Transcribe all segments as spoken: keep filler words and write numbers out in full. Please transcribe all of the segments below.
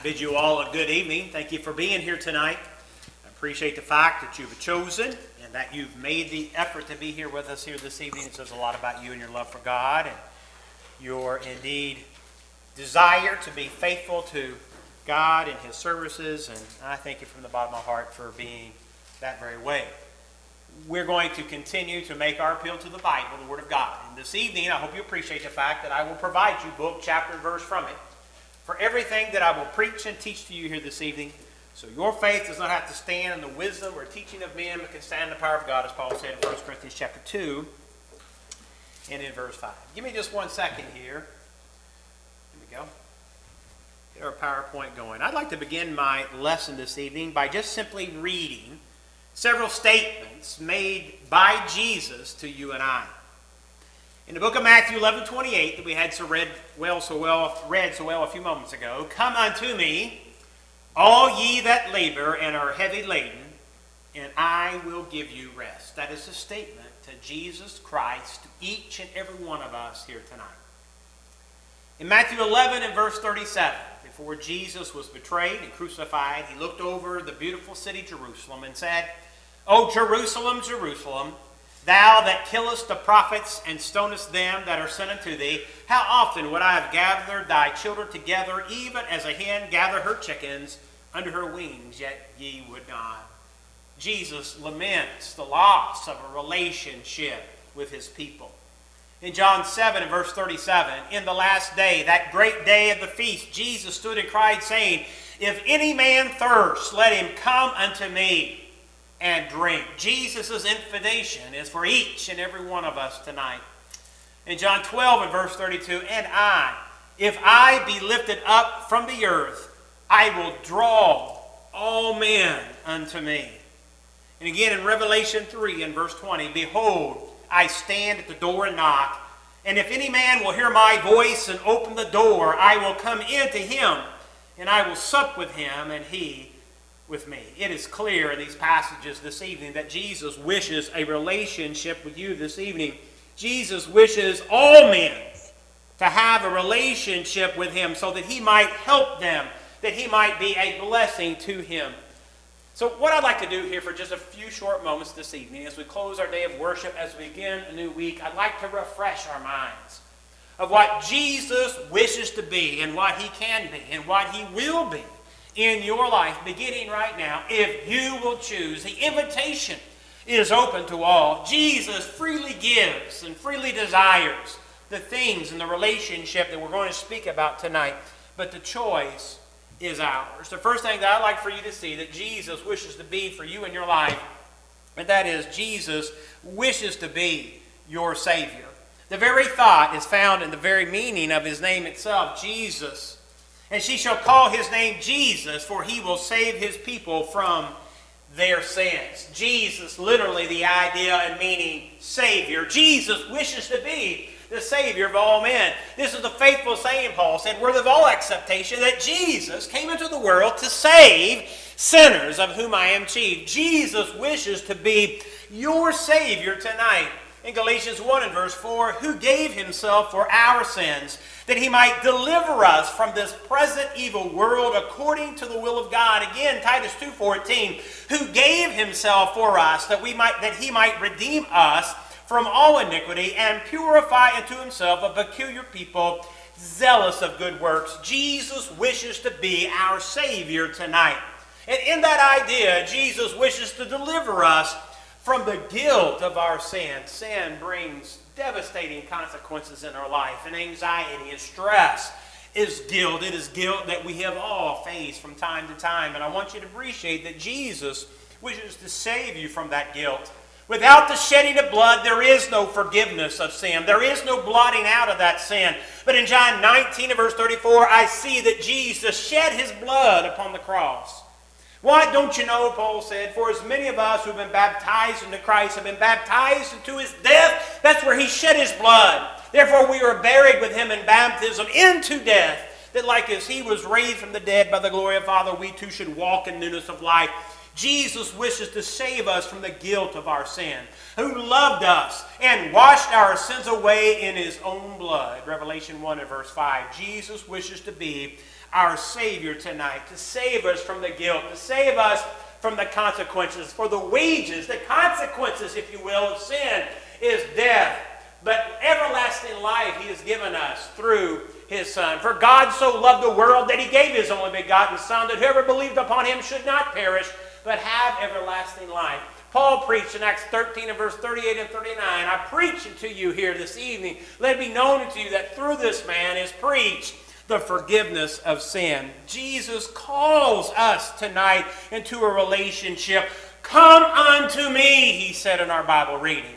bid you all a good evening. Thank you for being here tonight. I appreciate the fact that you've chosen and that you've made the effort to be here with us here this evening. It says a lot about you and your love for God and your indeed desire to be faithful to God and His services. And I thank you from the bottom of my heart for being that very way. We're going to continue to make our appeal to the Bible, the Word of God. And this evening, I hope you appreciate the fact that I will provide you book, chapter, and verse from it for everything that I will preach and teach to you here this evening. So your faith does not have to stand in the wisdom or teaching of men, but can stand in the power of God, as Paul said in First Corinthians chapter two and in verse five. Give me just one second here. Here we go. Get our PowerPoint going. I'd like to begin my lesson this evening by just simply reading several statements made by Jesus to you and I. In the book of Matthew eleven twenty-eight that we had so read well so well read so well a few moments ago, "Come unto me, all ye that labor and are heavy laden, and I will give you rest." That is a statement to Jesus Christ, to each and every one of us here tonight. In Matthew eleven and verse thirty-seven, before Jesus was betrayed and crucified, he looked over the beautiful city Jerusalem and said, "O Jerusalem, Jerusalem, thou that killest the prophets and stonest them that are sent unto thee, how often would I have gathered thy children together, even as a hen gathereth her chickens under her wings, yet ye would not." Jesus laments the loss of a relationship with his people. In John seven and verse thirty-seven, "In the last day, that great day of the feast, Jesus stood and cried, saying, If any man thirst, let him come unto me and drink." Jesus' invitation is for each and every one of us tonight. In John twelve and verse thirty-two, "And I, if I be lifted up from the earth, I will draw all men unto me." And again in Revelation three and verse twenty, "Behold, I stand at the door and knock, and if any man will hear my voice and open the door, I will come in to him, and I will sup with him, and he with me." It is clear in these passages this evening that Jesus wishes a relationship with you this evening. Jesus wishes all men to have a relationship with him so that he might help them, that he might be a blessing to him. So what I'd like to do here for just a few short moments this evening as we close our day of worship, as we begin a new week, I'd like to refresh our minds of what Jesus wishes to be and what he can be and what he will be in your life, beginning right now, if you will choose. The invitation is open to all. Jesus freely gives and freely desires the things and the relationship that we're going to speak about tonight, but the choice is ours. The first thing that I'd like for you to see that Jesus wishes to be for you in your life, and that is Jesus wishes to be your Savior. The very thought is found in the very meaning of his name itself, Jesus. "And she shall call his name Jesus, for he will save his people from their sins." Jesus, literally the idea and meaning Savior. Jesus wishes to be the Savior of all men. This is a faithful saying, Paul said, worthy of all acceptation, that Jesus came into the world to save sinners, of whom I am chief. Jesus wishes to be your Savior tonight. In Galatians one and verse four, "Who gave himself for our sins, that he might deliver us from this present evil world according to the will of God." Again, Titus two fourteen, "Who gave himself for us, that we might that he might redeem us from all iniquity and purify unto himself a peculiar people, zealous of good works." Jesus wishes to be our Savior tonight. And in that idea, Jesus wishes to deliver us from the guilt of our sin. Sin brings devastating consequences in our life, and anxiety and stress is guilt. It is guilt that we have all faced from time to time. And I want you to appreciate that Jesus wishes to save you from that guilt. Without the shedding of blood, there is no forgiveness of sin. There is no blotting out of that sin. But in John nineteen and verse thirty-four, I see that Jesus shed his blood upon the cross. Why, don't you know, Paul said, for as many of us who have been baptized into Christ have been baptized into his death, that's where he shed his blood. Therefore we are buried with him in baptism into death, that like as he was raised from the dead by the glory of Father, we too should walk in newness of life. Jesus wishes to save us from the guilt of our sin, who loved us and washed our sins away in his own blood. Revelation one and verse five. Jesus wishes to be our Savior tonight to save us from the guilt, to save us from the consequences. For the wages, the consequences, if you will, of sin is death. But everlasting life he has given us through his Son. For God so loved the world that he gave his only begotten Son, that whoever believed upon him should not perish, but have everlasting life. Paul preached in Acts thirteen and verse thirty-eight and thirty-nine, I preach it to you here this evening. Let it be known unto you that through this man is preached the forgiveness of sin. Jesus calls us tonight into a relationship. Come unto me, he said in our Bible reading.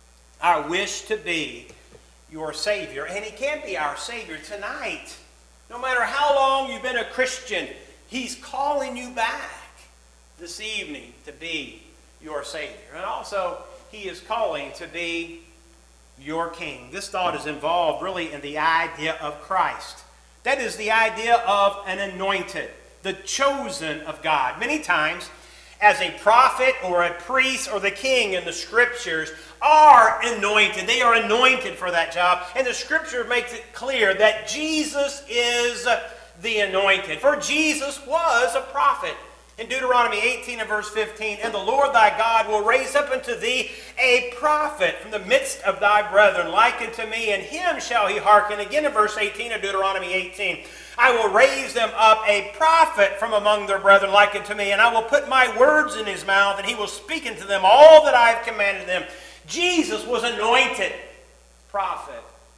I wish to be your Savior, and he can be our Savior tonight. No matter how long you've been a Christian, he's calling you back this evening to be your Savior. And also, he is calling to be your King. This thought is involved really in the idea of Christ. That is the idea of an anointed, the chosen of God. Many times, as a prophet or a priest or the king in the Scriptures are anointed. They are anointed for that job. And the Scripture makes it clear that Jesus is the anointed. For Jesus was a prophet. In Deuteronomy eighteen and verse fifteen, and the Lord thy God will raise up unto thee a prophet from the midst of thy brethren, like unto me, and him shall he hearken. Again in verse eighteen of Deuteronomy eighteen, I will raise them up a prophet from among their brethren, like unto me, and I will put my words in his mouth, and he will speak unto them all that I have commanded them. Jesus was anointed prophet.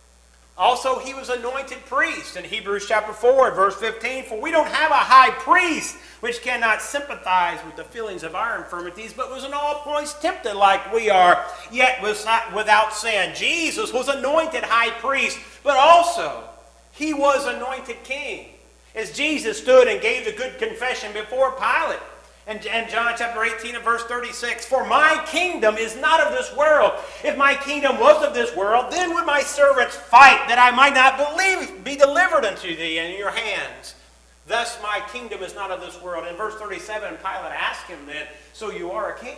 Also, he was anointed priest in Hebrews chapter four, verse fifteen. For we don't have a high priest which cannot sympathize with the feelings of our infirmities, but was in all points tempted like we are, yet was not without sin. Jesus was anointed high priest, but also he was anointed king. As Jesus stood and gave the good confession before Pilate. And, and John chapter eighteen and verse thirty-six, for my kingdom is not of this world. If my kingdom was of this world, then would my servants fight, that I might not believe, be delivered unto thee in your hands. Thus my kingdom is not of this world. In verse thirty-seven, Pilate asked him then, so you are a king?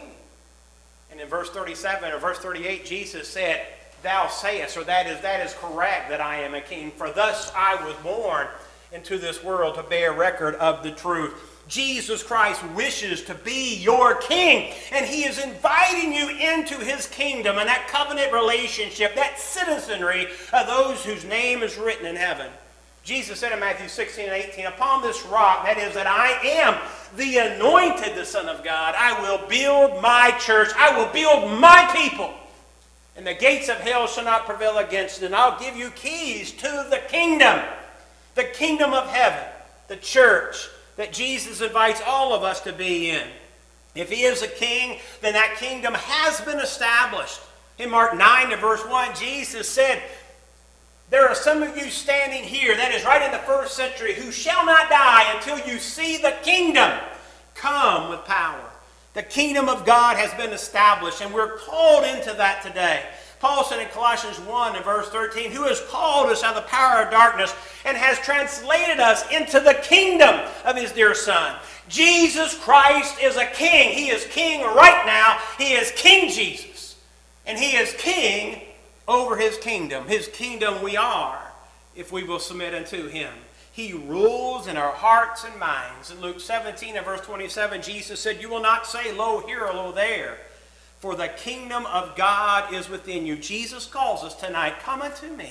And in verse thirty-seven or verse thirty-eight, Jesus said, thou sayest, or that is, that is correct, that I am a king. For thus I was born into this world to bear record of the truth. Jesus Christ wishes to be your king, and he is inviting you into his kingdom and that covenant relationship, that citizenry of those whose name is written in heaven. Jesus said in Matthew sixteen and eighteen, upon this rock, that is that I am the anointed, the Son of God, I will build my church, I will build my people, and the gates of hell shall not prevail against it, and I'll give you keys to the kingdom, the kingdom of heaven, the church, that Jesus invites all of us to be in. If he is a king, then that kingdom has been established. In Mark nine and verse one, Jesus said, there are some of you standing here, that is right in the first century, who shall not die until you see the kingdom come with power. The kingdom of God has been established, and we're called into that today. Paul said in Colossians one and verse thirteen, who has called us out of the power of darkness and has translated us into the kingdom of his dear Son. Jesus Christ is a king. He is king right now. He is King Jesus. And he is king over his kingdom. His kingdom we are if we will submit unto him. He rules in our hearts and minds. In Luke seventeen and verse twenty-seven, Jesus said, you will not say, lo here or lo there, for the kingdom of God is within you. Jesus calls us tonight, come unto me.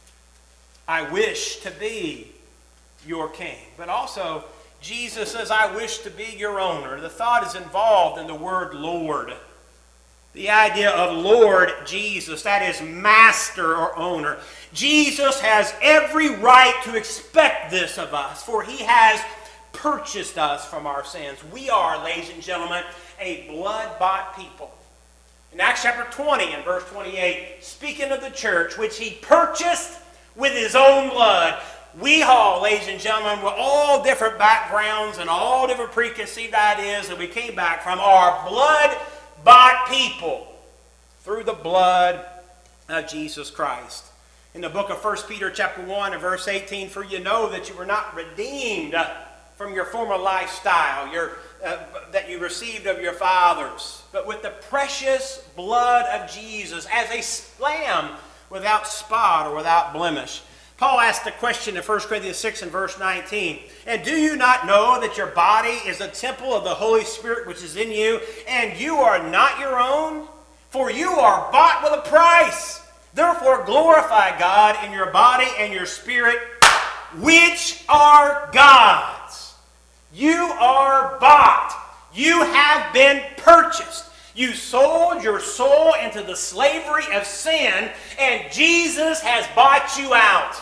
I wish to be your king. But also, Jesus says, I wish to be your owner. The thought is involved in the word Lord. The idea of Lord Jesus, that is master or owner. Jesus has every right to expect this of us, for he has purchased us from our sins. We are, ladies and gentlemen, a blood-bought people. In Acts chapter twenty and verse twenty-eight, speaking of the church, which he purchased with his own blood, we all, ladies and gentlemen, with all different backgrounds and all different preconceived ideas that we came back from, are blood-bought people through the blood of Jesus Christ. In the book of First Peter chapter one and verse eighteen, for you know that you were not redeemed from your former lifestyle, your Uh, that you received of your fathers, but with the precious blood of Jesus as a lamb without spot or without blemish. Paul asked the question in First Corinthians six and verse nineteen, and do you not know that your body is a temple of the Holy Spirit which is in you, and you are not your own? For you are bought with a price. Therefore glorify God in your body and your spirit, which are God's. You are bought. You have been purchased. You sold your soul into the slavery of sin, and Jesus has bought you out.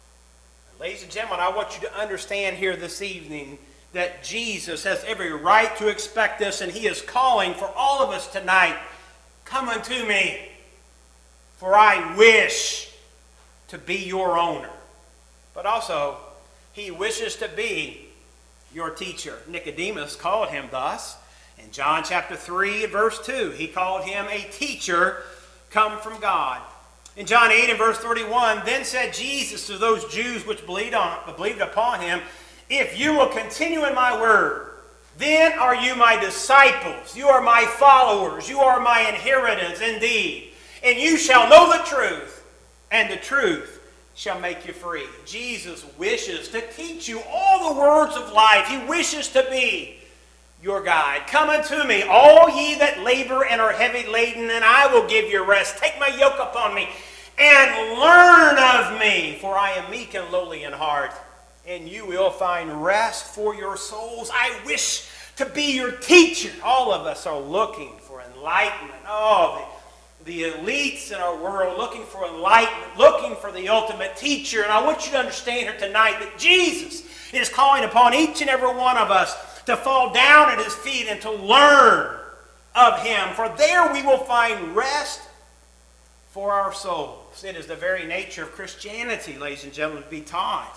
Ladies and gentlemen, I want you to understand here this evening that Jesus has every right to expect this, and he is calling for all of us tonight, come unto me, for I wish to be your owner. But also, he wishes to be your teacher. Nicodemus called him thus. In John chapter three, verse two, he called him a teacher come from God. In John eight and verse thirty-one, then said Jesus to those Jews which believed, on, believed upon him, if you will continue in my word, then are you my disciples. You are my followers. You are my inheritance indeed. And you shall know the truth, and the truth shall make you free. Jesus wishes to teach you all the words of life. He wishes to be your guide. Come unto me, all ye that labor and are heavy laden, and I will give you rest. Take my yoke upon me, and learn of me, for I am meek and lowly in heart, and you will find rest for your souls. I wish to be your teacher. All of us are looking for enlightenment. Oh, the, the elites in our world looking for enlightenment, looking for the ultimate teacher. And I want you to understand here tonight that Jesus is calling upon each and every one of us to fall down at his feet and to learn of him. For there we will find rest for our souls. It is the very nature of Christianity, ladies and gentlemen, to be taught.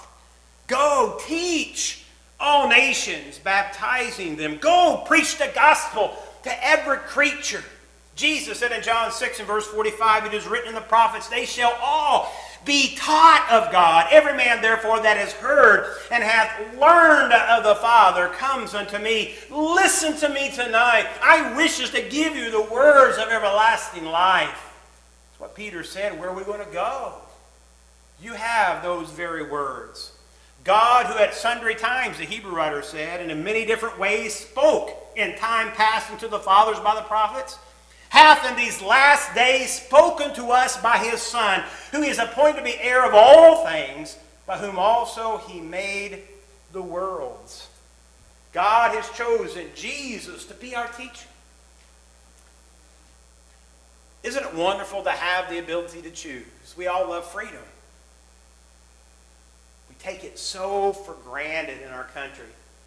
Go teach all nations, baptizing them. Go preach the gospel to every creature. Jesus said in John six and verse forty-five, it is written in the prophets, they shall all be taught of God. Every man, therefore, that has heard and hath learned of the Father comes unto me. Listen to me tonight. I wish to give you the words of everlasting life. That's what Peter said. Where are we going to go? You have those very words. God, who at sundry times, the Hebrew writer said, and in many different ways spoke in time past unto the fathers by the prophets, hath in these last days spoken to us by his Son, who is appointed to be heir of all things, by whom also he made the worlds. God has chosen Jesus to be our teacher. Isn't it wonderful to have the ability to choose? We all love freedom. We take it so for granted in our country.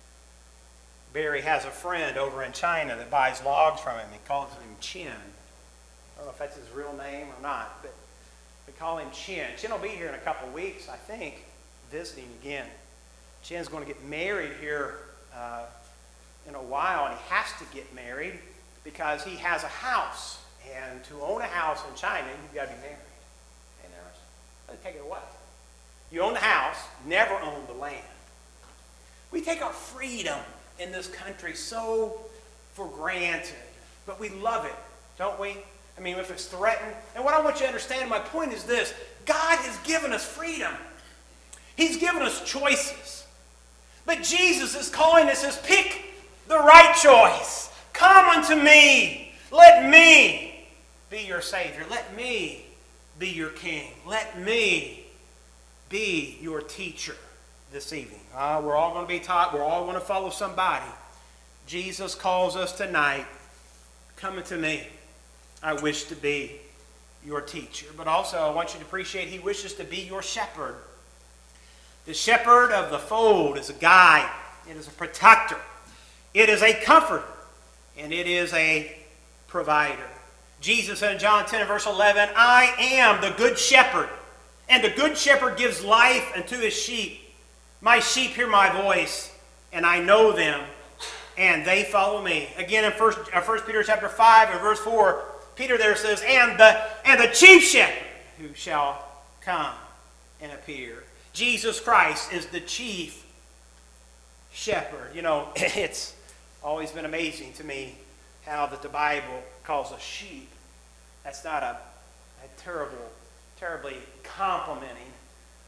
Barry has a friend over in China that buys logs from him. He calls him Chin. I don't know if that's his real name or not, but we call him Chin. Chin will be here in a couple of weeks, I think, visiting again. Chin's going to get married here uh, in a while, and he has to get married because he has a house. And to own a house in China, you've got to be married. Hey, now, take it away. You own the house, never own the land. We take our freedom in this country so for granted, but we love it, don't we? I mean, if it's threatened. And what I want you to understand, my point is this: God has given us freedom. He's given us choices. But Jesus is calling us, says, pick the right choice. Come unto me. Let me be your Savior. Let me be your King. Let me be your teacher this evening. Uh, we're all going to be taught. We're all going to follow somebody. Jesus calls us tonight, come unto me. I wish to be your teacher. But also, I want you to appreciate he wishes to be your shepherd. The shepherd of the fold is a guide. It is a protector. It is a comforter. And it is a provider. Jesus said in John ten and verse eleven, I am the good shepherd. And the good shepherd gives life unto his sheep. My sheep hear my voice, and I know them, and they follow me. Again, in First Peter chapter five and verse four, Peter there says, and the, and the chief shepherd who shall come and appear. Jesus Christ is the chief shepherd. You know, it's always been amazing to me how that the Bible calls us sheep. That's not a, a terrible, terribly complimenting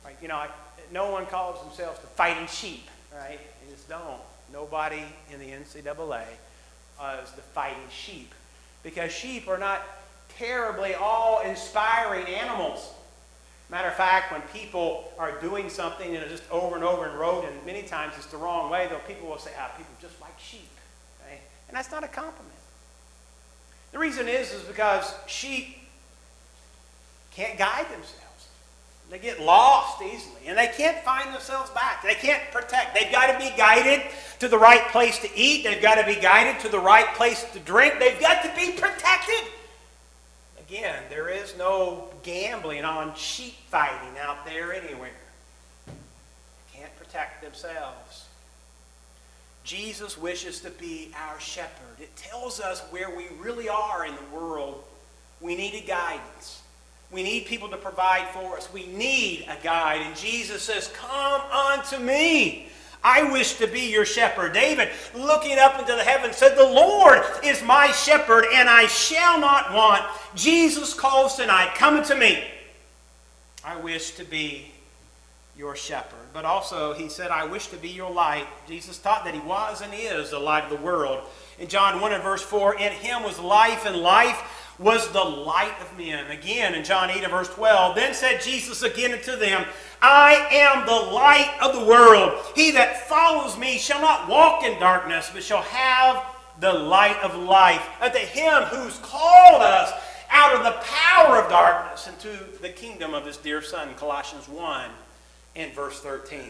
Right? You know, I, no one calls themselves the Fighting Sheep, right? They just don't. Nobody in the N C double A uh, is the Fighting Sheep, because sheep are not terribly awe-inspiring animals. Matter of fact, when people are doing something, you know, just over and over in road, and many times it's the wrong way, though people will say, ah, people just like sheep. Okay? And that's not a compliment. The reason is, is because sheep can't guide themselves. They get lost easily, and they can't find themselves back. They can't protect. They've got to be guided to the right place to eat. They've got to be guided to the right place to drink. They've got to be protected. Again, there is no gambling on sheep fighting out there anywhere. They can't protect themselves. Jesus wishes to be our shepherd. It tells us where we really are in the world. We need a guidance. We need people to provide for us. We need a guide. And Jesus says, come unto me. I wish to be your shepherd. David, looking up into the heavens, said, the Lord is my shepherd, and I shall not want. Jesus calls tonight, come unto me. I wish to be your shepherd. But also, he said, I wish to be your light. Jesus taught that he was and is the light of the world. In John one and verse four, in him was life, and life was the light of men. Again, in John eight and verse twelve, then said Jesus again unto them, I am the light of the world. He that follows me shall not walk in darkness, but shall have the light of life. Unto him who's called us out of the power of darkness into the kingdom of his dear Son, Colossians one and verse thirteen.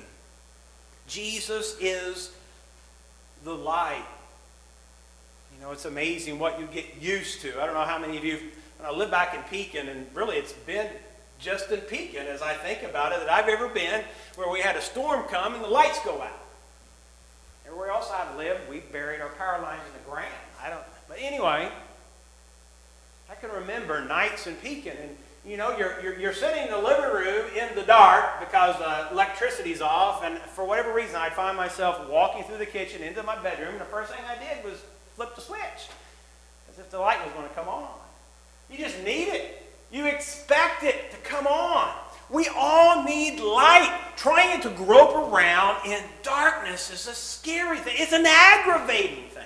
Jesus is the light. You know, it's amazing what you get used to. I don't know how many of you, when I live back in Pekin, and really it's been just in Pekin, as I think about it, that I've ever been where we had a storm come and the lights go out. Everywhere else I've lived, we've buried our power lines in the ground. I don't, but anyway, I can remember nights in Pekin, and you know, you're, you're, you're sitting in the living room in the dark because uh, electricity's off, and for whatever reason, I'd find myself walking through the kitchen into my bedroom, and the first thing I did was flip the switch, as if the light was going to come on. You just need it. You expect it to come on. We all need light. Trying to grope around in darkness is a scary thing. It's an aggravating thing.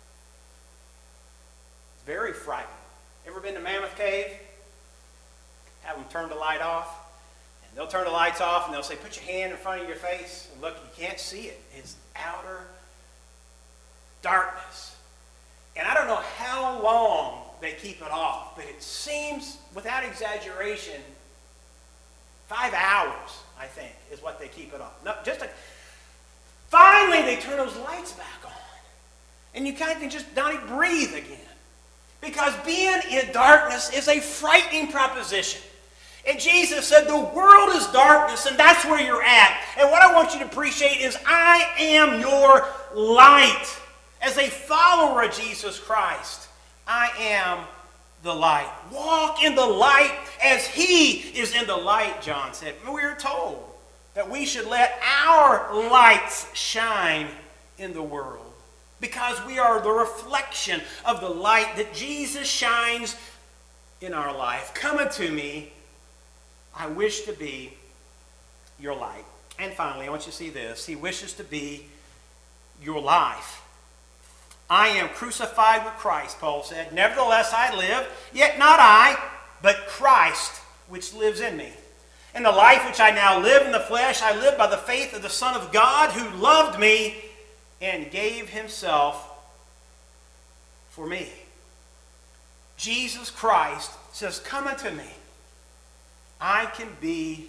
It's very frightening. Ever been to Mammoth Cave? Have them turn the light off. And they'll turn the lights off and they'll say, put your hand in front of your face. And look, you can't see it. It's outer darkness. And I don't know how long they keep it off, but it seems, without exaggeration, five hours, I think, is what they keep it off. No, just a, finally, they turn those lights back on. And you kind of can just not even breathe again. Because being in darkness is a frightening proposition. And Jesus said, the world is darkness, and that's where you're at. And what I want you to appreciate is, I am your light. As a follower of Jesus Christ, I am the light. Walk in the light as he is in the light, John said. We are told that we should let our lights shine in the world, because we are the reflection of the light that Jesus shines in our life. Come unto me. I wish to be your light. And finally, I want you to see this. He wishes to be your life. I am crucified with Christ, Paul said. Nevertheless I live, yet not I, but Christ which lives in me. And the life which I now live in the flesh, I live by the faith of the Son of God, who loved me and gave himself for me. Jesus Christ says, come unto me. I can be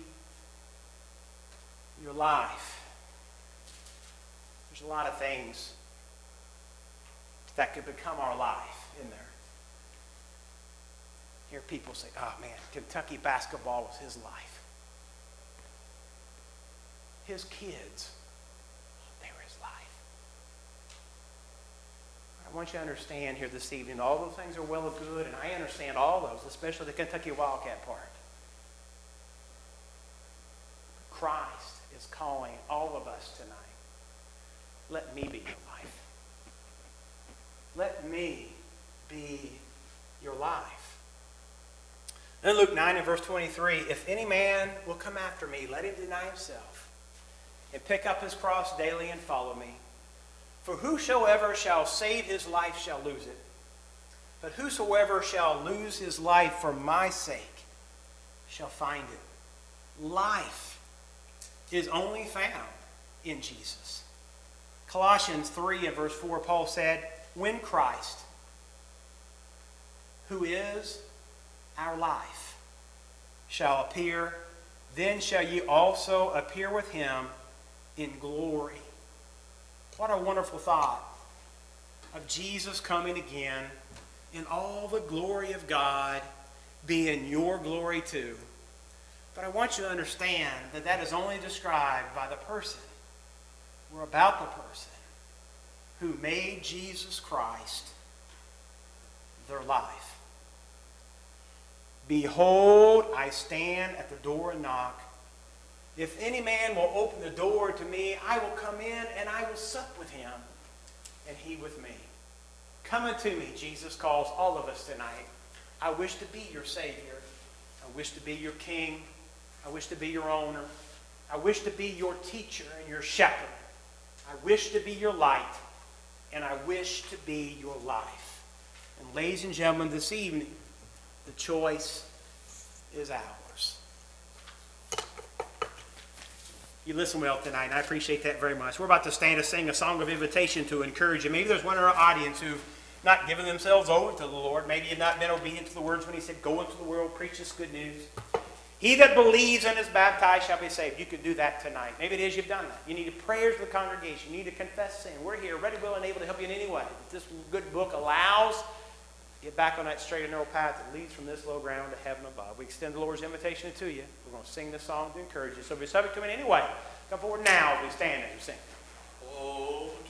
your life. There's a lot of things that could become our life in there. Hear people say, oh man, Kentucky basketball was his life. His kids, they were his life. I want you to understand here this evening, all those things are well and good, and I understand all those, especially the Kentucky Wildcat part. Christ is calling all of us tonight. Let me be your life. Let me be your life. In Luke nine and verse twenty-three, if any man will come after me, let him deny himself and pick up his cross daily and follow me. For whosoever shall save his life shall lose it. But whosoever shall lose his life for my sake shall find it. Life is only found in Jesus. Colossians three and verse four, Paul said, when Christ, who is our life, shall appear, then shall ye also appear with him in glory. What a wonderful thought of Jesus coming again in all the glory of God being your glory too. But I want you to understand that that is only described by the person or about the person who made Jesus Christ their life. Behold, I stand at the door and knock. If any man will open the door to me, I will come in and I will sup with him and he with me. Come unto me, Jesus calls all of us tonight. I wish to be your Savior. I wish to be your King. I wish to be your owner. I wish to be your teacher and your shepherd. I wish to be your light. And I wish to be your life. And ladies and gentlemen, this evening, the choice is ours. You listen well tonight, and I appreciate that very much. We're about to stand to sing a song of invitation to encourage you. Maybe there's one in our audience who've not given themselves over to the Lord. Maybe you've not been obedient to the words when he said, go into the world, preach this good news. He that believes and is baptized shall be saved. You could do that tonight. Maybe it is you've done that. You need prayers of the congregation. You need to confess sin. We're here, ready, willing, and able to help you in any way. If this good book allows, get back on that straight and narrow path that leads from this low ground to heaven above. We extend the Lord's invitation to you. We're going to sing this song to encourage you. So if you're subject to it in any way, come forward now as we stand and we sing. Oh.